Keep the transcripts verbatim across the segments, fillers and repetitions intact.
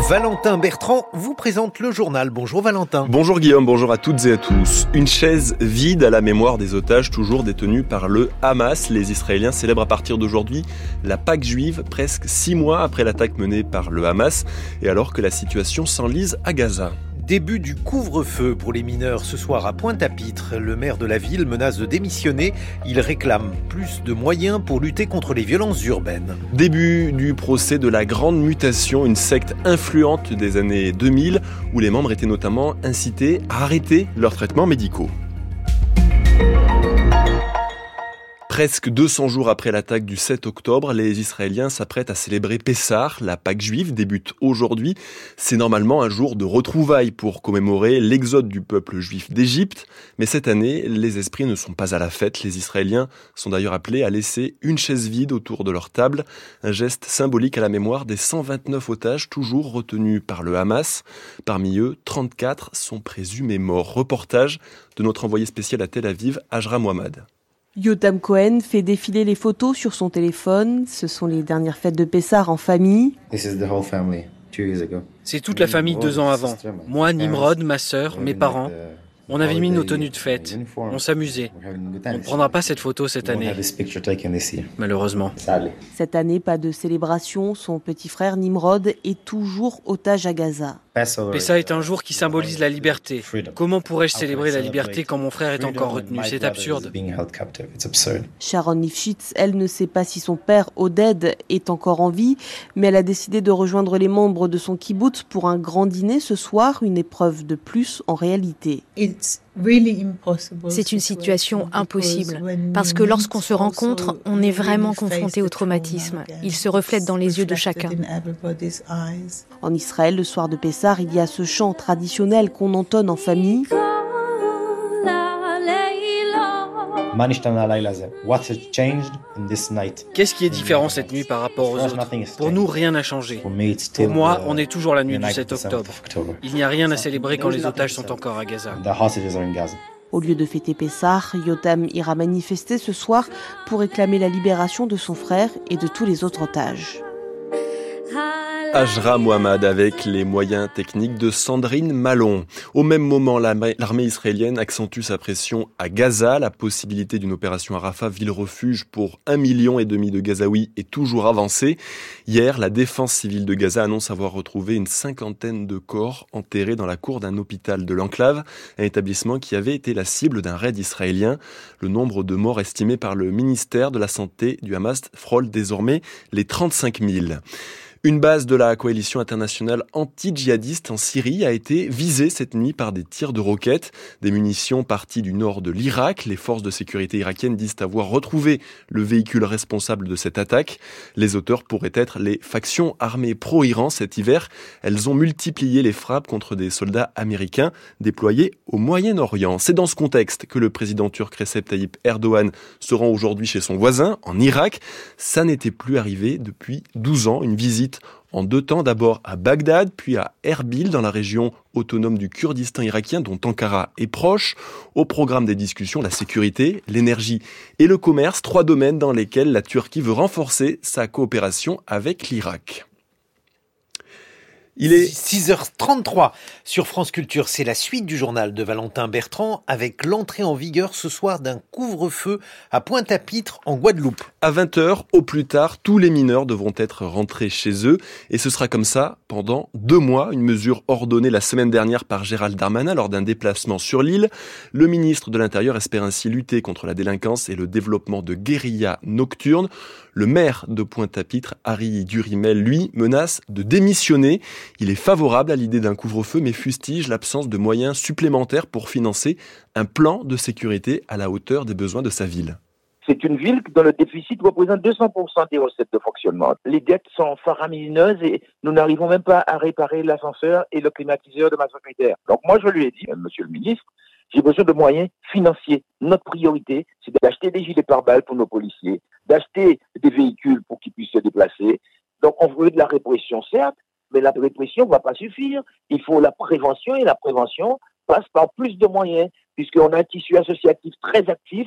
Valentin Bertrand vous présente le journal. Bonjour Valentin. Bonjour Guillaume, bonjour à toutes et à tous. Une chaise vide à la mémoire des otages toujours détenus par le Hamas. Les Israéliens célèbrent à partir d'aujourd'hui la Pâque juive, presque six mois après l'attaque menée par le Hamas et alors que la situation s'enlise à Gaza. Début du couvre-feu pour les mineurs ce soir à Pointe-à-Pitre. Le maire de la ville menace de démissionner. Il réclame plus de moyens pour lutter contre les violences urbaines. Début du procès de la Grande Mutation, une secte influente des années deux mille où les membres étaient notamment incités à arrêter leurs traitements médicaux. Presque deux cents jours après l'attaque du sept octobre, les Israéliens s'apprêtent à célébrer Pessah. La Pâque juive débute aujourd'hui. C'est normalement un jour de retrouvailles pour commémorer l'exode du peuple juif d'Égypte. Mais cette année, les esprits ne sont pas à la fête. Les Israéliens sont d'ailleurs appelés à laisser une chaise vide autour de leur table. Un geste symbolique à la mémoire des cent vingt-neuf otages toujours retenus par le Hamas. Parmi eux, trente-quatre sont présumés morts. Reportage de notre envoyé spécial à Tel Aviv, Ajra Mohamed. Yotam Cohen fait défiler les photos sur son téléphone. Ce sont les dernières fêtes de Pessah en famille. C'est toute la famille deux ans avant. Moi, Nimrod, ma sœur, mes parents. On avait mis nos tenues de fête. On s'amusait. On ne prendra pas cette photo cette année. Malheureusement. Cette année, pas de célébration. Son petit frère Nimrod est toujours otage à Gaza. Pessah est un jour qui symbolise la liberté. Comment pourrais-je célébrer la liberté quand mon frère est encore retenu ? C'est absurde. Sharon Lifshitz, elle ne sait pas si son père, Oded, est encore en vie, mais elle a décidé de rejoindre les membres de son kibboutz pour un grand dîner ce soir, une épreuve de plus en réalité. C'est une situation impossible, parce que lorsqu'on se rencontre, on est vraiment confronté au traumatisme. Il se reflète dans les yeux de chacun. En Israël, le soir de Pessah, il y a ce chant traditionnel qu'on entonne en famille. Qu'est-ce qui est différent cette nuit par rapport aux autres ? Pour nous, rien n'a changé. Pour moi, on est toujours la nuit du sept octobre. Il n'y a rien à célébrer quand les otages sont encore à Gaza. Au lieu de fêter Pessah, Yotam ira manifester ce soir pour réclamer la libération de son frère et de tous les autres otages. Ajra Mohamed avec les moyens techniques de Sandrine Malon. Au même moment, l'armée israélienne accentue sa pression à Gaza. La possibilité d'une opération à Rafah, ville-refuge pour un million et demi de Gazaouis, est toujours avancée. Hier, la défense civile de Gaza annonce avoir retrouvé une cinquantaine de corps enterrés dans la cour d'un hôpital de l'enclave, un établissement qui avait été la cible d'un raid israélien. Le nombre de morts estimé par le ministère de la Santé du Hamas frôle désormais les trente-cinq mille. Une base de la coalition internationale anti-djihadiste en Syrie a été visée cette nuit par des tirs de roquettes. Des munitions parties du nord de l'Irak. Les forces de sécurité irakiennes disent avoir retrouvé le véhicule responsable de cette attaque. Les auteurs pourraient être les factions armées pro-Iran cet hiver. Elles ont multiplié les frappes contre des soldats américains déployés au Moyen-Orient. C'est dans ce contexte que le président turc Recep Tayyip Erdogan se rend aujourd'hui chez son voisin, en Irak. Ça n'était plus arrivé depuis douze ans, une visite en deux temps, d'abord à Bagdad, puis à Erbil, dans la région autonome du Kurdistan irakien, dont Ankara est proche. Au programme des discussions, la sécurité, l'énergie et le commerce, trois domaines dans lesquels la Turquie veut renforcer sa coopération avec l'Irak. Il est six heures trente-trois sur France Culture. C'est la suite du journal de Valentin Bertrand avec l'entrée en vigueur ce soir d'un couvre-feu à Pointe-à-Pitre en Guadeloupe. À vingt heures, au plus tard, tous les mineurs devront être rentrés chez eux. Et ce sera comme ça pendant deux mois. Une mesure ordonnée la semaine dernière par Gérald Darmanin lors d'un déplacement sur l'île. Le ministre de l'Intérieur espère ainsi lutter contre la délinquance et le développement de guérillas nocturnes. Le maire de Pointe-à-Pitre, Harry Durimel, lui, menace de démissionner. Il est favorable à l'idée d'un couvre-feu, mais fustige l'absence de moyens supplémentaires pour financer un plan de sécurité à la hauteur des besoins de sa ville. C'est une ville dont le déficit représente deux cents pour cent des recettes de fonctionnement. Les dettes sont faramineuses et nous n'arrivons même pas à réparer l'ascenseur et le climatiseur de ma secrétaire. Donc moi, je lui ai dit, monsieur le ministre, j'ai besoin de moyens financiers. Notre priorité, c'est d'acheter des gilets pare-balles pour nos policiers, d'acheter des véhicules pour qu'ils puissent se déplacer. Donc on veut de la répression, certes, mais la répression ne va pas suffire. Il faut la prévention et la prévention passe par plus de moyens, puisqu'on a un tissu associatif très actif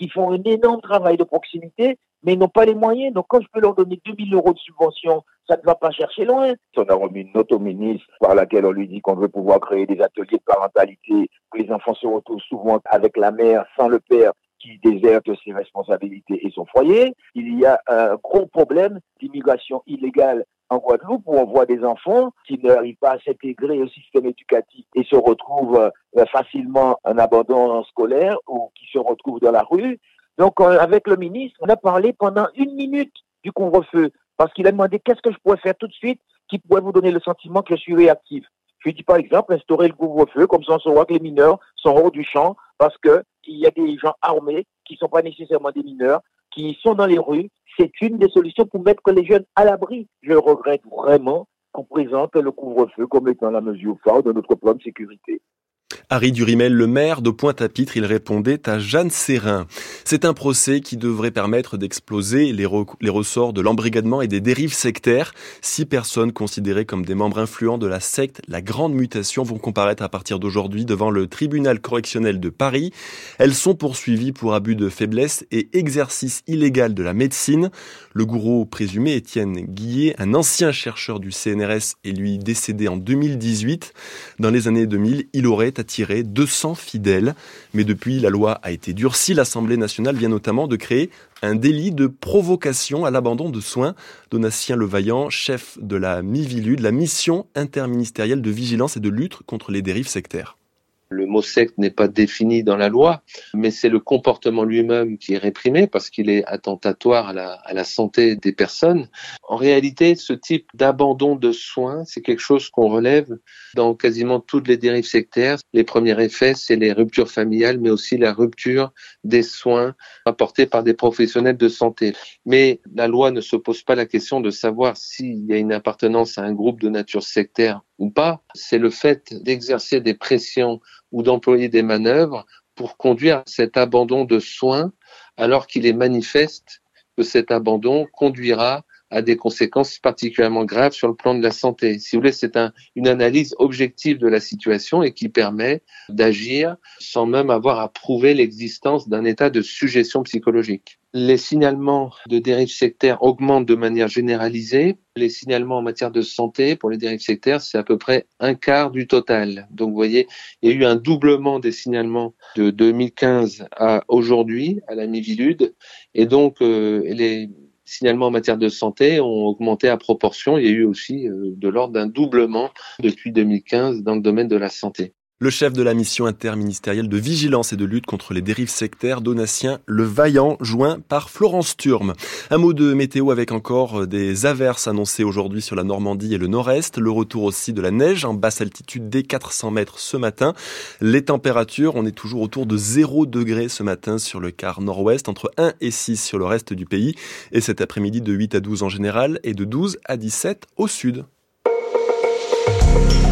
qui font un énorme travail de proximité, mais ils n'ont pas les moyens. Donc, quand je peux leur donner deux mille euros de subvention, ça ne va pas chercher loin. On a remis une note au ministre par laquelle on lui dit qu'on veut pouvoir créer des ateliers de parentalité où les enfants se retrouvent souvent avec la mère, sans le père, qui déserte ses responsabilités et son foyer. Il y a un gros problème d'immigration illégale en Guadeloupe où on voit des enfants qui n'arrivent pas à s'intégrer au système éducatif et se retrouvent facilement en abandon scolaire ou qui se retrouvent dans la rue. Donc, avec le ministre, on a parlé pendant une minute du couvre-feu parce qu'il a demandé qu'est-ce que je pourrais faire tout de suite qui pourrait vous donner le sentiment que je suis réactif. Je lui dis par exemple instaurer le couvre-feu, comme ça on saura que les mineurs sont hors du champ parce que il y a des gens armés qui ne sont pas nécessairement des mineurs, qui sont dans les rues. C'est une des solutions pour mettre les jeunes à l'abri. Je regrette vraiment qu'on présente le couvre-feu comme étant la mesure phare de notre plan de sécurité. Harry Durimel, le maire de Pointe-à-Pitre, il répondait à Jeanne Serrin. C'est un procès qui devrait permettre d'exploser les, re- les ressorts de l'embrigadement et des dérives sectaires. Six personnes considérées comme des membres influents de la secte La Grande Mutation vont comparaître à partir d'aujourd'hui devant le tribunal correctionnel de Paris. Elles sont poursuivies pour abus de faiblesse et exercice illégal de la médecine. Le gourou présumé Étienne Guillet, un ancien chercheur du C N R S et lui décédé en deux mille dix-huit. Dans les années deux mille, il aurait attiré deux cents fidèles. Mais depuis, la loi a été durcie. L'Assemblée nationale vient notamment de créer un délit de provocation à l'abandon de soins. Donatien Levaillant, chef de la Mivilude, la mission interministérielle de vigilance et de lutte contre les dérives sectaires. Le mot secte n'est pas défini dans la loi, mais c'est le comportement lui-même qui est réprimé parce qu'il est attentatoire à la, à la santé des personnes. En réalité, ce type d'abandon de soins, c'est quelque chose qu'on relève dans quasiment toutes les dérives sectaires. Les premiers effets, c'est les ruptures familiales, mais aussi la rupture des soins apportés par des professionnels de santé. Mais la loi ne se pose pas la question de savoir s'il y a une appartenance à un groupe de nature sectaire ou pas. C'est le fait d'exercer des pressions ou d'employer des manœuvres pour conduire cet abandon de soins alors qu'il est manifeste que cet abandon conduira à des conséquences particulièrement graves sur le plan de la santé. Si vous voulez, c'est un, une analyse objective de la situation et qui permet d'agir sans même avoir à prouver l'existence d'un état de sujétion psychologique. Les signalements de dérives sectaires augmentent de manière généralisée. Les signalements en matière de santé pour les dérives sectaires, c'est à peu près un quart du total. Donc, vous voyez, il y a eu un doublement des signalements de deux mille quinze à aujourd'hui, à la Mivilude. Et donc, euh, les signalements en matière de santé ont augmenté à proportion. Il y a eu aussi euh, de l'ordre d'un doublement depuis deux mille quinze dans le domaine de la santé. Le chef de la mission interministérielle de vigilance et de lutte contre les dérives sectaires, Donatien Levaillant, joint par Florence Turme. Un mot de météo avec encore des averses annoncées aujourd'hui sur la Normandie et le nord-est. Le retour aussi de la neige en basse altitude dès quatre cents mètres ce matin. Les températures, on est toujours autour de zéro degré ce matin sur le quart nord-ouest, entre un et six sur le reste du pays. Et cet après-midi de huit à douze en général et de douze à dix-sept au sud.